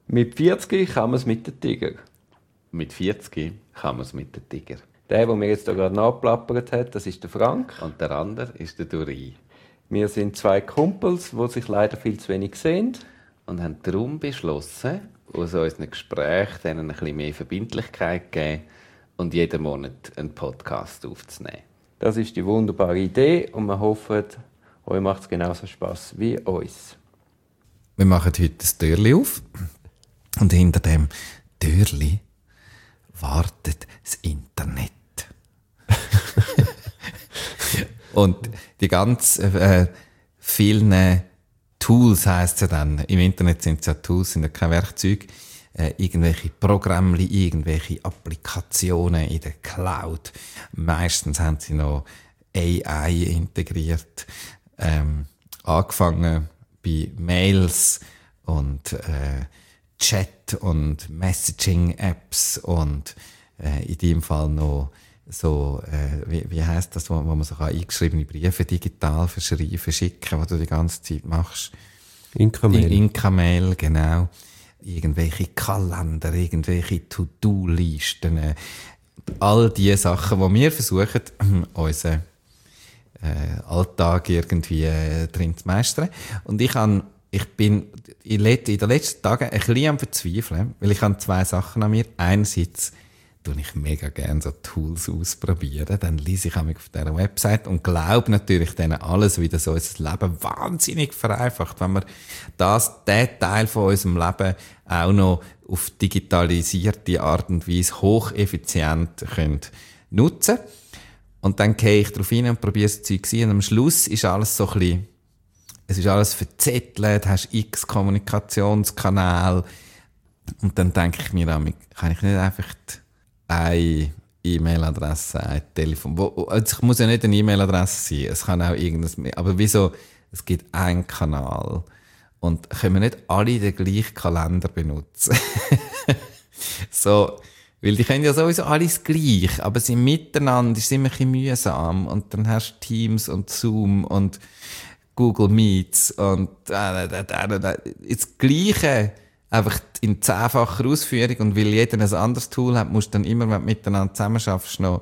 Mit 40 kann man es mit den Tiger. Mit 40 kann man es mit den Tiger. Der mir jetzt da gerade nachplappert hat, das ist der Frank. Und der andere ist der Duri. Wir sind zwei Kumpels, die sich leider viel zu wenig sehen. Und haben darum beschlossen, aus unseren Gesprächen denen ein bisschen mehr Verbindlichkeit zu geben und jeden Monat einen Podcast aufzunehmen. Das ist die wunderbare Idee und wir hoffen, euch macht es genauso Spass wie uns. Wir machen heute das Türli auf und hinter dem Türli wartet das Internet. Und die ganz vielen Tools heisst es ja dann, im Internet sind es ja Tools, sind ja keine Werkzeuge, irgendwelche Programme, irgendwelche Applikationen in der Cloud. Meistens haben sie noch AI integriert, angefangen bei Mails und Chat und Messaging-Apps und in dem Fall noch so, wie heisst das, wo man so eingeschriebene Briefe digital verschicken, was du die ganze Zeit machst? Inka-Mail. Inka-Mail, genau. Irgendwelche Kalender, irgendwelche To-Do-Listen. All die Sachen, die wir versuchen, unseren Alltag irgendwie drin zu meistern. Und ich bin in den letzten Tagen ein bisschen am Verzweifeln, weil ich habe zwei Sachen an mir. Einerseits tue ich mega gerne so Tools ausprobieren. Dann lese ich auf dieser Website und glaube natürlich denen alles, wie das unser Leben wahnsinnig vereinfacht, wenn wir diesen Teil von unserem Leben auch noch auf digitalisierte Art und Weise hocheffizient nutzen können. Und dann gehe ich darauf hin und probiere das Zeug zu. Und am Schluss ist alles so ein bisschen, es ist alles verzettelt, hast x Kommunikationskanäle. Und dann denke ich mir, kann ich nicht einfach eine E-Mail-Adresse, ein Telefon. Es muss ja nicht eine E-Mail-Adresse sein, es kann auch irgendwas. Aber wieso? Es gibt einen Kanal. Und können wir nicht alle den gleichen Kalender benutzen? So, weil die können ja sowieso alles gleich, aber sie miteinander ist immer ein bisschen mühsam. Und dann hast du Teams und Zoom und Google Meets und das Gleiche. Einfach in 10-facher Ausführung und weil jeder ein anderes Tool hat, musst du dann immer, wenn du miteinander zusammenarbeitest, noch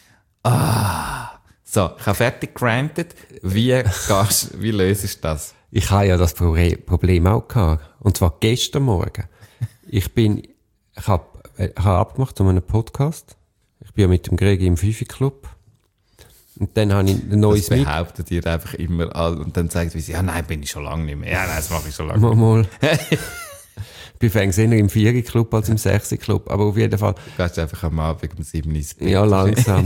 So, ich habe fertig gerantet. Wie löst du das? Ich habe ja das Problem auch gehabt. Und zwar gestern Morgen. Ich habe abgemacht zu einem Podcast. Ich bin ja mit dem Greg im Fifi-Club. Und dann habe ich ein neues Das behauptet ihr einfach immer all und dann sagt sie, ja nein, bin ich schon lange nicht mehr. Ja, nein, das mache ich schon lange nicht mehr. Ich bin eher im 4er-Club als im 6er-Club, aber auf jeden Fall. Du gehst einfach am Abend um 7 ins Bett. Ja, langsam.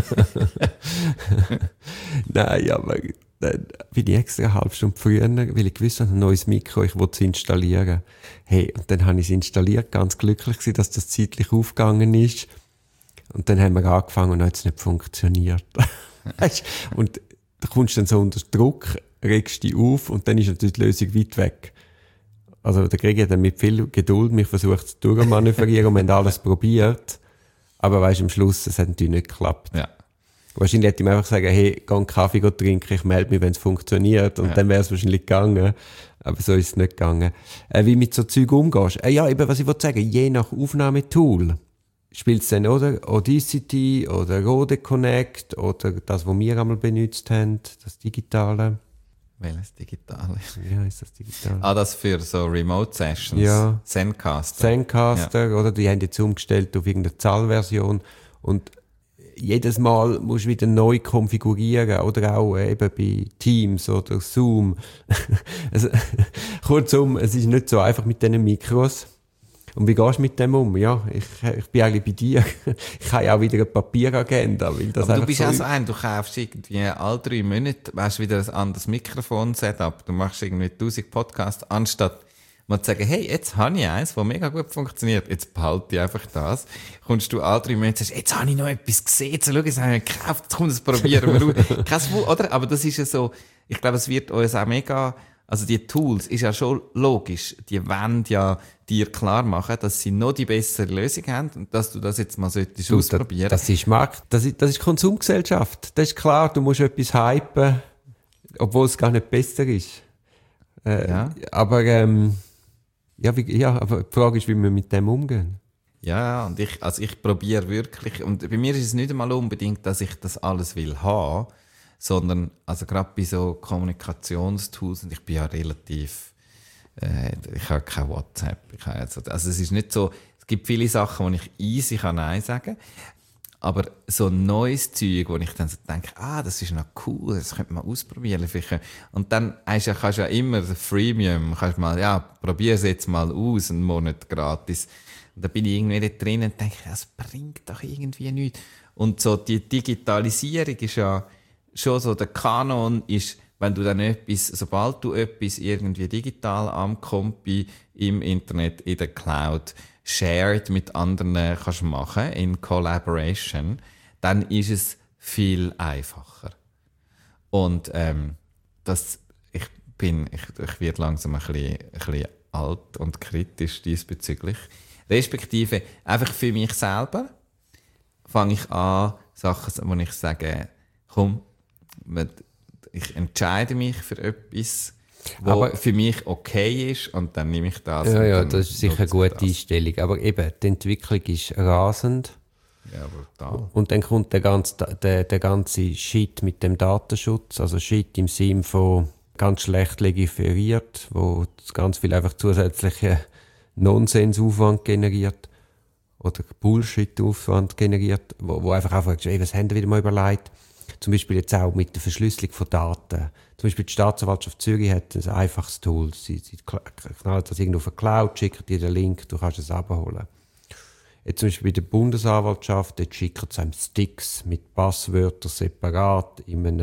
Nein, aber dann bin ich extra eine halbe Stunde früher, weil ich gewusst habe, ein neues Mikro, ich wollte es installieren. Hey, und dann habe ich es installiert, ganz glücklich gewesen, dass das zeitlich aufgegangen ist. Und dann haben wir angefangen und dann hat es nicht funktioniert. Und da kommst du dann so unter Druck, regst dich auf und dann ist natürlich die Lösung weit weg. Also der Greg hat dann mit viel Geduld mich versucht zu durchmanövrieren und wir haben alles probiert. Aber weisst, am Schluss, es hat natürlich nicht geklappt. Ja. Wahrscheinlich hätte ich mir einfach sagen, hey, geh einen Kaffee trinken, ich melde mich, wenn es funktioniert. Und dann wäre es wahrscheinlich gegangen. Aber so ist es nicht gegangen. Wie mit so Zeug umgehst. Ja, eben, was ich wollte sagen, je nach Aufnahmetool spielt es dann, oder? Audacity oder Rode Connect oder das, was wir einmal benutzt haben, das Digitale. Welches Digitale? Ja, ist das Digitale? Das für so Remote-Sessions? Ja. Zencaster, ja. Oder? Die haben jetzt umgestellt auf irgendeine Zahlversion. Und jedes Mal musst du wieder neu konfigurieren. Oder auch eben bei Teams oder Zoom. Also, kurzum, es ist nicht so einfach mit diesen Mikros. Und wie gehst du mit dem um? Ja, ich bin eigentlich bei dir. Ich habe ja auch wieder eine Papieragenda. Weil das aber du bist so auch so du kaufst irgendwie alle 3 Monate, hast wieder ein anderes Mikrofon-Setup. Du machst irgendwie 1000 Podcasts, anstatt mal zu sagen, hey, jetzt habe ich eins, das mega gut funktioniert. Jetzt behalte ich einfach das. Kommst du alle 3 Monate und sagst, jetzt habe ich noch etwas gesehen, jetzt schau, jetzt habe ich gekauft, jetzt komm, das probieren wir. Oder? Aber das ist ja so, ich glaube, es wird uns auch mega, also die Tools ist ja schon logisch, die wollen ja dir klar machen, dass sie noch die bessere Lösung haben und dass du das jetzt mal solltest ausprobieren. Das ist Markt, das ist Konsumgesellschaft. Das ist klar, du musst etwas hypen, obwohl es gar nicht besser ist. Ja. Aber Ja, aber die Frage ist, wie wir mit dem umgehen. Ja, und ich probiere wirklich, und bei mir ist es nicht einmal unbedingt, dass ich das alles will haben, sondern, also gerade bei so Kommunikationstools, und ich bin ja relativ, ich habe kein WhatsApp, also es ist nicht so, es gibt viele Sachen, wo ich easy Nein sagen kann, aber so ein neues Zeug, wo ich dann so denke, das ist noch cool, das könnte man ausprobieren. Und dann kannst du ja immer Freemium, kannst mal, probier es jetzt mal aus, einen Monat gratis. Und da bin ich irgendwie nicht drin und denke, das bringt doch irgendwie nichts. Und so die Digitalisierung ist ja schon so, der Kanon ist, wenn du dann sobald du etwas irgendwie digital am Kompi im Internet, in der Cloud, shared mit anderen kannst machen, in Collaboration, dann ist es viel einfacher. Und ich werde langsam ein bisschen alt und kritisch diesbezüglich. Respektive, einfach für mich selber fange ich an, Sachen, wo ich sage, komm, ich entscheide mich für etwas, was für mich okay ist, und dann nehme ich das. Ja, das ist sicher eine gute Einstellung. Aber eben, die Entwicklung ist rasend. Ja, brutal. Und dann kommt der ganze Shit mit dem Datenschutz, also Shit im Sinne von ganz schlecht legiferiert, wo ganz viel einfach zusätzliche Nonsensaufwand generiert oder Bullshit-Aufwand generiert, wo einfach fragst, was haben wir wieder mal überlegt? Zum Beispiel jetzt auch mit der Verschlüsselung von Daten. Zum Beispiel die Staatsanwaltschaft Zürich hat ein einfaches Tool. Sie knallt das irgendwo auf eine Cloud, schickt dir den Link, du kannst es abholen. Jetzt zum Beispiel bei der Bundesanwaltschaft, dort schickt es einem Sticks mit Passwörtern separat mit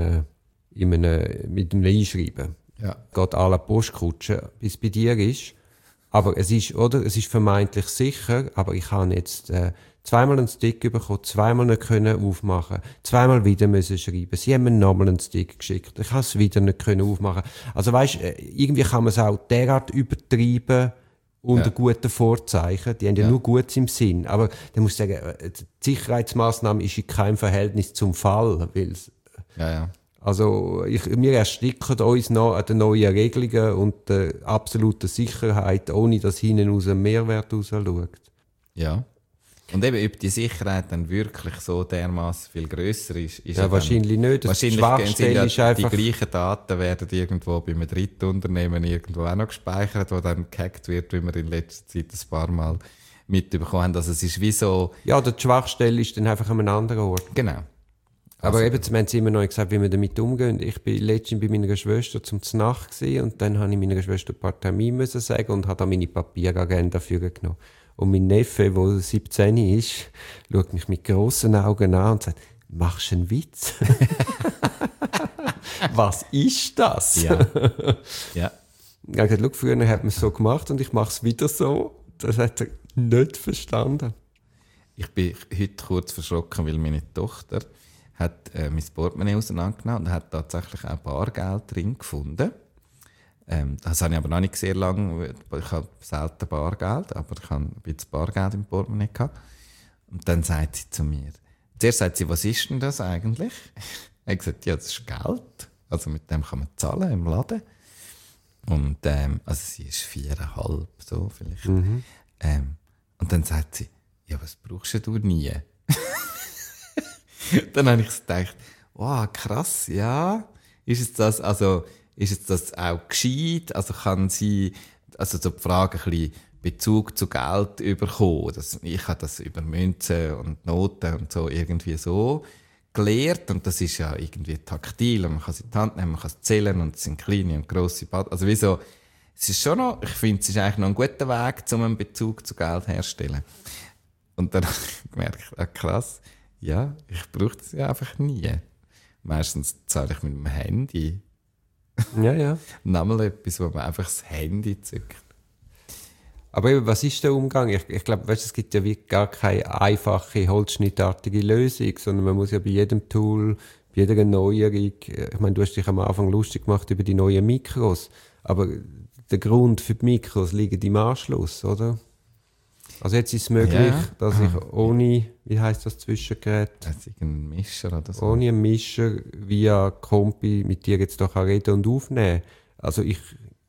einem Einschreiben. Ja. Geht à la Postkutsche, bis es bei dir ist. Aber es ist vermeintlich sicher, aber ich habe jetzt zweimal einen Stick bekommen, zweimal nicht können aufmachen, zweimal wieder müssen schreiben. Sie haben mir nochmal einen Stick geschickt, ich habe es wieder nicht können aufmachen. Also weisst, irgendwie kann man es auch derart übertreiben unter guten Vorzeichen. Die haben ja nur Gutes im Sinn. Aber dann muss ich sagen, die Sicherheitsmaßnahme ist in keinem Verhältnis zum Fall, weil's, also, wir ersticken uns noch an den neuen Regelungen und der absoluten Sicherheit, ohne dass hinten aus einem Mehrwert raus schaut. Ja. Und eben, ob die Sicherheit dann wirklich so dermaßen viel grösser ist ja, wahrscheinlich nicht. Wahrscheinlich ist einfach die gleichen Daten werden irgendwo bei einem dritten Unternehmen irgendwo auch noch gespeichert, wo dann gehackt wird, wie wir in letzter Zeit ein paar Mal mitbekommen haben. Also es ist wie so... Ja, die Schwachstelle ist dann einfach an einem anderen Ort. Genau. Aber eben, wir haben immer noch gesagt, wie wir damit umgehen. Ich bin letztens bei meiner Schwester zum Znacht und dann habe ich meiner Schwester ein paar Termine müssen sagen und habe da meine Papieragenda dafür genommen. Und mein Neffe, der 17 ist, schaut mich mit grossen Augen an und sagt, machst du einen Witz? Was ist das? Ja. Ja. Ich habe gesagt, früher hat man es so gemacht und ich mache es wieder so. Das hat er nicht verstanden. Ich bin heute kurz verschrocken, weil meine Tochter hat mein Portemonnaie auseinandergenommen und hat tatsächlich auch Bargeld drin gefunden. Das habe ich aber noch nicht sehr lange. Ich habe selten Bargeld, aber ich habe ein bisschen Bargeld im Portemonnaie gehabt. Und dann sagt sie zu mir, zuerst sagt sie, was ist denn das eigentlich? Ich habe gesagt, ja, das ist Geld. Also mit dem kann man zahlen im Laden. Und also sie ist 4,5 so vielleicht. Und dann sagt sie, ja, was brauchst du nie? Dann habe ich gedacht, wow, krass, ja. Ist es das auch gescheit? Also kann sie, also so die Frage ein bisschen Bezug zu Geld bekommen. Ich habe das über Münzen und Noten und so irgendwie so gelernt. Und das ist ja irgendwie taktil. Und man kann sie in die Hand nehmen, man kann es zählen und es sind kleine und grosse Bad. Also wieso, es ist schon noch, ich finde, es ist eigentlich noch ein guter Weg, um einen Bezug zu Geld herzustellen. Und dann habe ich gemerkt, krass, ja, ich brauche das ja einfach nie. Meistens zahle ich mit dem Handy. Ja. Nochmal etwas, wo man einfach das Handy zückt. Aber eben, was ist der Umgang? Ich glaube, es gibt ja wirklich gar keine einfache, holzschnittartige Lösung, sondern man muss ja bei jedem Tool, bei jeder Neuerung, ich meine, du hast dich am Anfang lustig gemacht über die neuen Mikros, aber der Grund für die Mikros liegt im Anschluss, oder? Also jetzt ist es möglich, dass ich ohne, wie heisst das Zwischengerät? Das ist ein Mischer oder so. Ohne einen Mischer via Kompi mit dir jetzt doch reden und aufnehmen. Also ich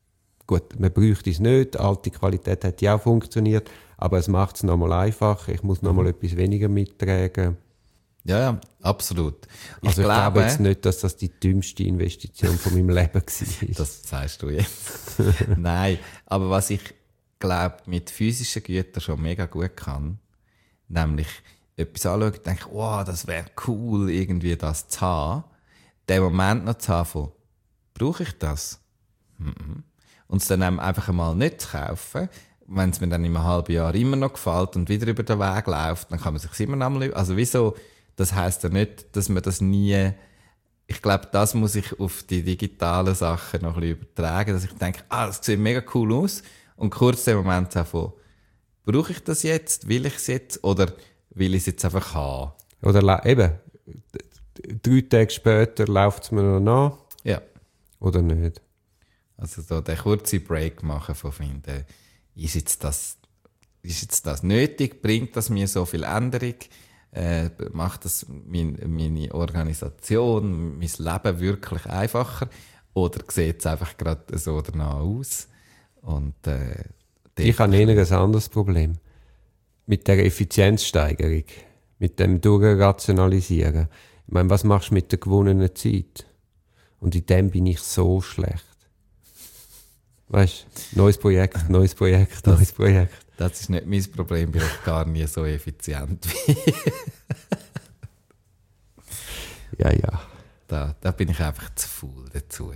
gut, man bräuchte es nicht, alte Qualität hat ja auch funktioniert, aber es macht es nochmal einfacher, ich muss nochmal etwas weniger mittragen. Ja, absolut. Also ich glaube jetzt nicht, dass das die dümmste Investition von meinem Leben war. Das sagst du jetzt. Nein, aber was ich glaube, mit physischen Gütern schon mega gut kann, nämlich etwas anschauen und denken, wow, das wäre cool, irgendwie das zu haben, den Moment noch zu haben von, brauche ich das? Und es dann einfach einmal nicht zu kaufen, wenn es mir dann in einem halben Jahr immer noch gefällt und wieder über den Weg läuft, dann kann man sich immer noch mal, also wieso, das heisst ja nicht, dass man das nie, ich glaube, das muss ich auf die digitalen Sachen noch ein bisschen übertragen, dass ich denke, das sieht mega cool aus und kurz den Moment auch von, brauche ich das jetzt, will ich es jetzt oder will ich es jetzt einfach haben? Oder eben, 3 Tage später läuft es mir noch nach. Ja. Oder nicht? Also so den kurzen Break machen von finden, ist jetzt das nötig, bringt das mir so viel Änderung? Macht das meine Organisation, mein Leben wirklich einfacher? Oder sieht es einfach gerade so danach aus? Und, ich habe eher ein anderes Problem. Mit der Effizienzsteigerung, mit dem Durchrationalisieren. Ich meine, was machst du mit der gewonnenen Zeit? Und in dem bin ich so schlecht. Weißt du, neues Projekt. Das ist nicht mein Problem, bin ich gar nie so effizient wie. Ja. Da bin ich einfach zu faul dazu.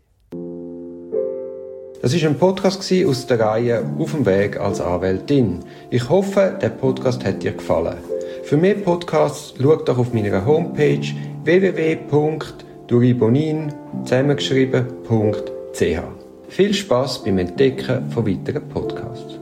Das war ein Podcast aus der Reihe «Auf dem Weg als Anwältin». Ich hoffe, der Podcast hat dir gefallen. Für mehr Podcasts schau doch auf meiner Homepage www.duribonin zusammengeschrieben.ch. Viel Spass beim Entdecken von weiteren Podcasts.